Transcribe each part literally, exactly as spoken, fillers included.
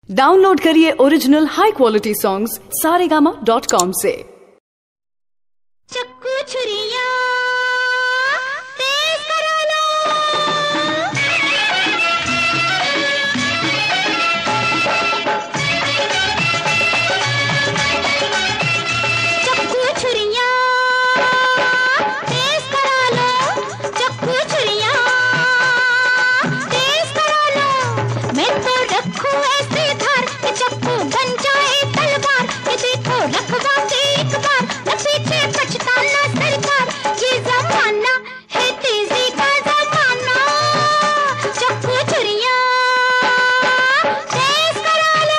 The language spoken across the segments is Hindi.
डाउनलोड करिए original high quality songs Saregama dot com से। चक्कू छुरिया तेज करा लो, चक्कू छुरिया तेज करा लो, चक्कू छुरिया तेज करा लो। मैं तो रखूं ऐसे धार कि चक्कू बन जाए तलवार, कि देखो रखवा के एक बार न पीछे पछताना सरकार। ये जमाना है तेजी का जमाना, चक्कू छुरिया तेज करा लो।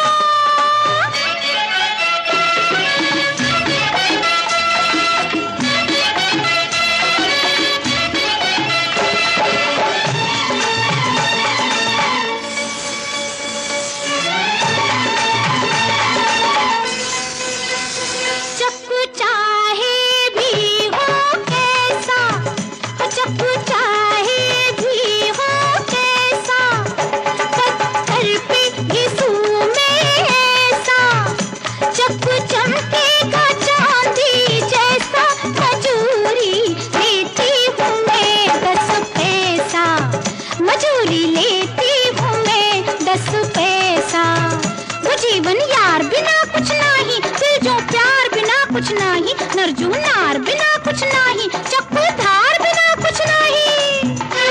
चक्कू चाहे भी हो कैसा, चक्कू चाहे भी हो कैसा, पत्थर पे घिसू में ऐसा, चक्कू चमकेगा चांदी जैसा। मजूरी लेती हूँ मैं दस पैसा, मजूरी लेती हूँ मैं दस पैसा। वो जीवन यार बिना कुछ नहीं, दिल जो प्यार बिना कुछ नहीं, नरजू नार बिना कुछ नहीं, चक्कू धार बिना कुछ नहीं।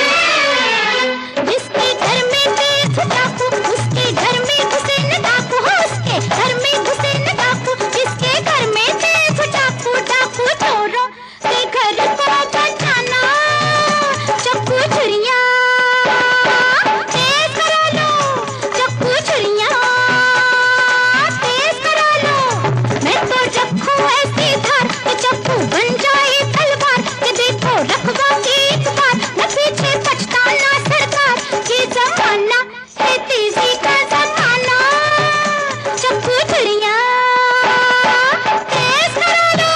जिसके घर में तेज डाकू उसके घर में घुसे न डाकू, हो उसके घर में घुसे न डाकू, जिसके घर में तेज डाकू डाकू चोरों के घर को बचाना। चक्कू छुरिया तेज करा लो, चक्कू छुरिया तेज करा लो। मैं तो रखूं ऐसी धार कि चक्कू बन जाए तलवार, कि देखो रखवा के एक बार न पीछे पछताना सरकार। ये जमाना है तेजी का जमाना, चक्कू छुरिया तेज करा लो।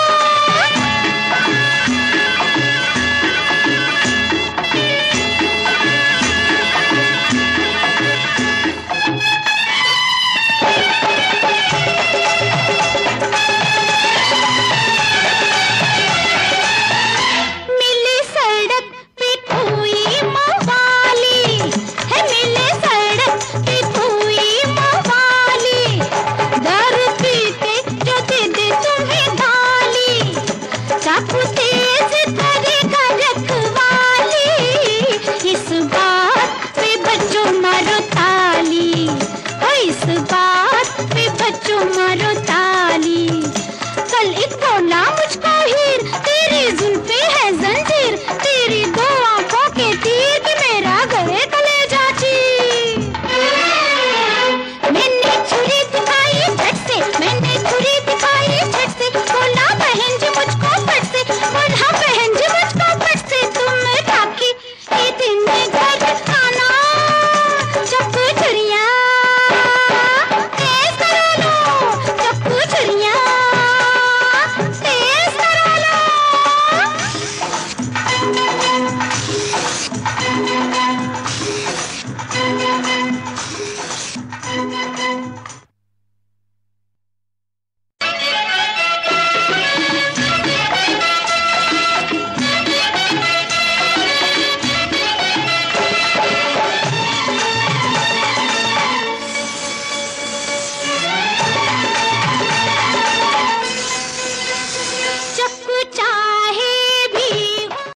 मिली सड़क पे कोई मवाली है, मिली सड़क पे कोई मवाली, दारू पीते जो दे दे तुम्हें गाली, चाकू तेज करेगा रखवाली। इस बात पे बच्चों मारो ताली, हो इस बात